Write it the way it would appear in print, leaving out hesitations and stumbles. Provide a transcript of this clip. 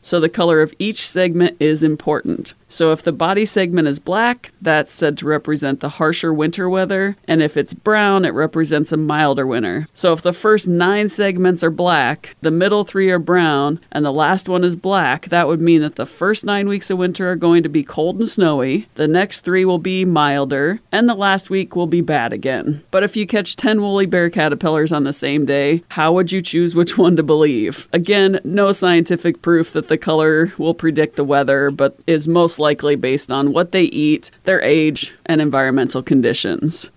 So the color of each segment is important. So if the body segment is black, that's said to represent the harsher winter weather. And if it's brown, it represents a milder winter. So if the first 9 segments are black, the middle 3 are brown, and the last one is black, that would mean that the first 9 weeks of winter are going to be cold and snowy, the next 3 will be milder, and the last week will be bad again. But if you catch 10 woolly bear caterpillars on the same day, how would you choose which one to believe? Again, no scientific proof that the color will predict the weather, but is most likely based on what they eat, their age, and environmental conditions.